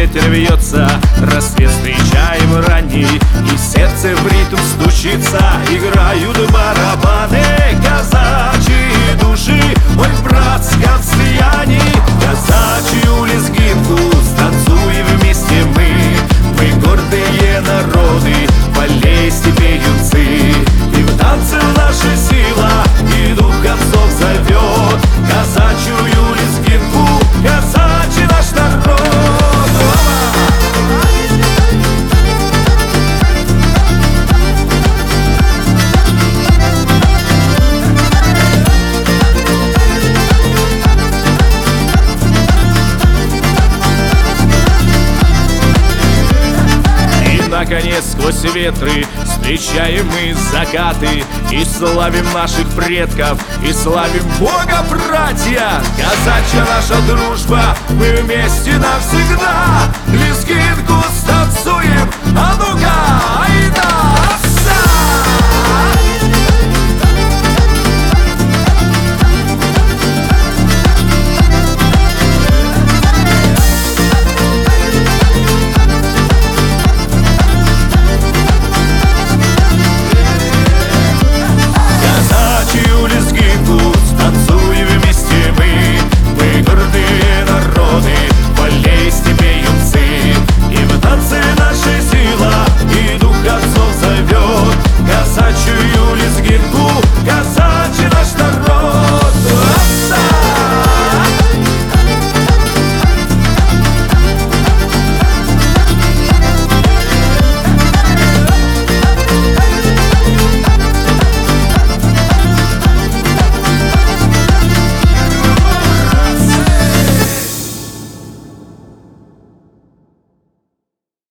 ветер вьется, рассвет встречаем ранний, и сердце в ритм стучится. Играют барабаны, казачьи души, ой, в братском слиянии. Казачью лезгинку станцуем вместе мы гордые народы, полей степей юнцы. И в танце наша сила, и дух отцов зовет. Казачью лезгинку, казачий наш народ. Наконец, сквозь ветры встречаем мы закаты, и славим наших предков, и славим Бога, братья. Казачья наша дружба, мы вместе навсегда.